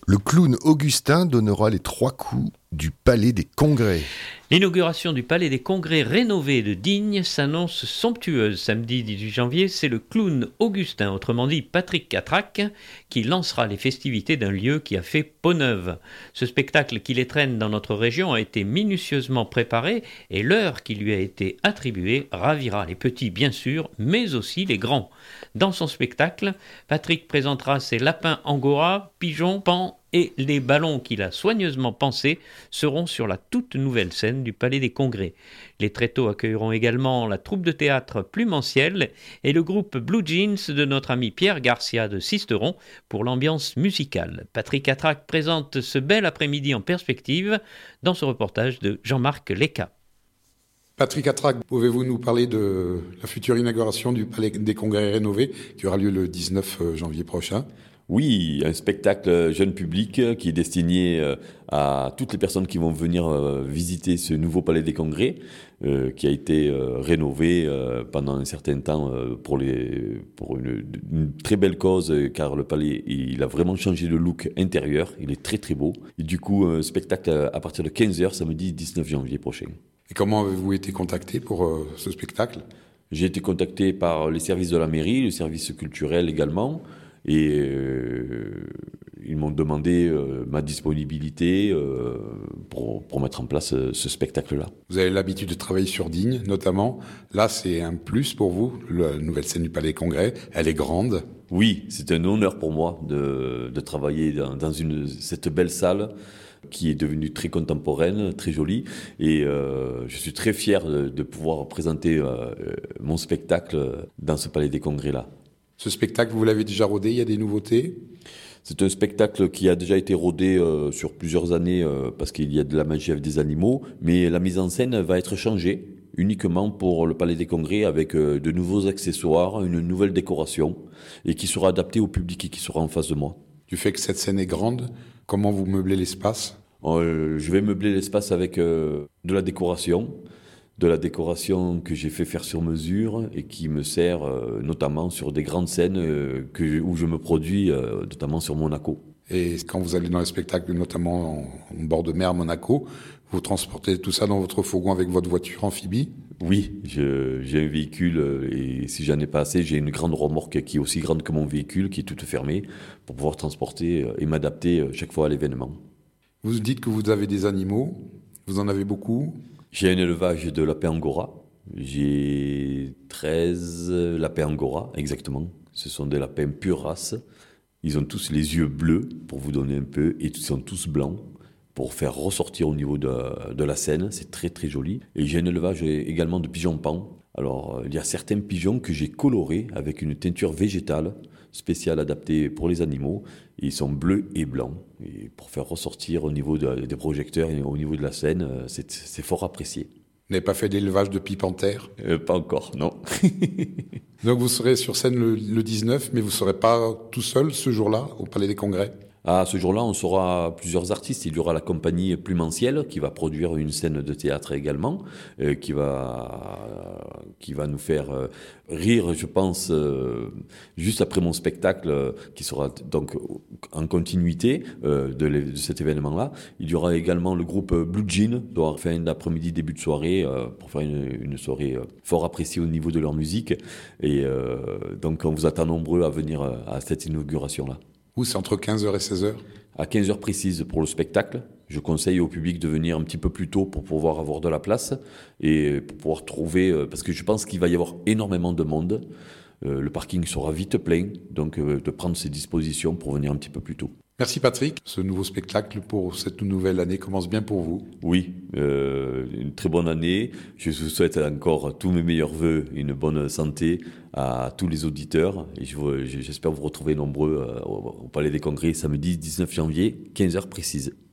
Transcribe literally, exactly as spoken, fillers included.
Le clown Augustin donnera les trois coups du Palais des Congrès. L'inauguration du Palais des Congrès rénové de Digne s'annonce somptueuse. Samedi dix-huit janvier, c'est le clown Augustin, autrement dit Patrick Catrac, qui lancera les festivités d'un lieu qui a fait peau neuve. Ce spectacle qui les traîne dans notre région a été minutieusement préparé et l'heure qui lui a été attribuée ravira les petits bien sûr, mais aussi les grands. Dans son spectacle, Patrick présentera ses lapins angora, pigeons, pans et les ballons qu'il a soigneusement pensés seront sur la toute nouvelle scène du Palais des Congrès. Les tréteaux accueilleront également la troupe de théâtre Plumenciel et le groupe Blue Jeans de notre ami Pierre Garcia de Sisteron pour l'ambiance musicale. Patrick Catrac présente ce bel après-midi en perspective dans ce reportage de Jean-Marc Leca. Patrick Catrac, pouvez-vous nous parler de la future inauguration du Palais des Congrès rénové qui aura lieu le dix-neuf janvier prochain ? Oui, un spectacle jeune public qui est destiné à toutes les personnes qui vont venir visiter ce nouveau Palais des Congrès, euh, qui a été euh, rénové euh, pendant un certain temps euh, pour, les, pour une, une très belle cause, car le palais il a vraiment changé de look intérieur, il est très très beau. Et du coup, un spectacle à partir de quinze heures, samedi dix-neuf janvier prochain. Et comment avez-vous été contacté pour euh, ce spectacle ? J'ai été contacté par les services de la mairie, le service culturel également. Et euh, ils m'ont demandé euh, ma disponibilité euh, pour, pour mettre en place euh, ce spectacle-là. Vous avez l'habitude de travailler sur Digne, notamment. Là, c'est un plus pour vous, la nouvelle scène du Palais des Congrès. Elle est grande. Oui, c'est un honneur pour moi de, de travailler dans, dans une, cette belle salle qui est devenue très contemporaine, très jolie. Et euh, je suis très fier de, de pouvoir présenter euh, mon spectacle dans ce Palais des Congrès-là. Ce spectacle, vous l'avez déjà rodé, il y a des nouveautés ? C'est un spectacle qui a déjà été rodé euh, sur plusieurs années euh, parce qu'il y a de la magie avec des animaux, mais la mise en scène va être changée uniquement pour le Palais des Congrès avec euh, de nouveaux accessoires, une nouvelle décoration et qui sera adaptée au public et qui sera en face de moi. Du fait que cette scène est grande, comment vous meublez l'espace ? euh, Je vais meubler l'espace avec euh, de la décoration. de la décoration que j'ai fait faire sur mesure et qui me sert euh, notamment sur des grandes scènes euh, que, où je me produis, euh, notamment sur Monaco. Et quand vous allez dans les spectacles, notamment en, en bord de mer, Monaco, vous transportez tout ça dans votre fourgon avec votre voiture amphibie ? Oui, je, j'ai un véhicule euh, et si j'en ai pas assez, j'ai une grande remorque qui est aussi grande que mon véhicule, qui est toute fermée, pour pouvoir transporter euh, et m'adapter euh, chaque fois à l'événement. Vous dites que vous avez des animaux, vous en avez beaucoup ? J'ai un élevage de lapins angora. J'ai treize lapins angora, exactement. Ce sont des lapins pure race. Ils ont tous les yeux bleus, pour vous donner un peu, et ils sont tous blancs, pour faire ressortir au niveau de, de la scène. C'est très très joli. Et j'ai un élevage également de pigeons pans. Alors, il y a certains pigeons que j'ai colorés avec une teinture végétale spéciale adaptée pour les animaux. Ils sont bleus et blancs. Et pour faire ressortir au niveau de, des projecteurs et au niveau de la scène, c'est, c'est fort apprécié. Vous n'avez pas fait d'élevage de pies panthères ? euh, Pas encore, non. Donc vous serez sur scène le, le dix-neuf, mais vous ne serez pas tout seul ce jour-là au Palais des Congrès ? Ah, ce jour-là, on sera plusieurs artistes. Il y aura la compagnie Plumenciel qui va produire une scène de théâtre également, euh, qui va euh, qui va nous faire euh, rire, je pense, euh, juste après mon spectacle, euh, qui sera donc en continuité euh, de, de cet événement-là. Il y aura également le groupe Blue Jeans, donc fin d'après-midi, début de soirée, euh, pour faire une, une soirée euh, fort appréciée au niveau de leur musique. Et euh, donc, on vous attend nombreux à venir euh, à cette inauguration-là. Où c'est entre quinze heures et seize heures ? À quinze heures précises pour le spectacle. Je conseille au public de venir un petit peu plus tôt pour pouvoir avoir de la place et pour pouvoir trouver, parce que je pense qu'il va y avoir énormément de monde. Euh, le parking sera vite plein, donc euh, de prendre ses dispositions pour venir un petit peu plus tôt. Merci Patrick. Ce nouveau spectacle pour cette nouvelle année commence bien pour vous. Oui, euh, une très bonne année. Je vous souhaite encore tous mes meilleurs vœux, une bonne santé à tous les auditeurs. Et je vous, j'espère vous retrouver nombreux au Palais des Congrès samedi dix-neuf janvier, quinze heures précises.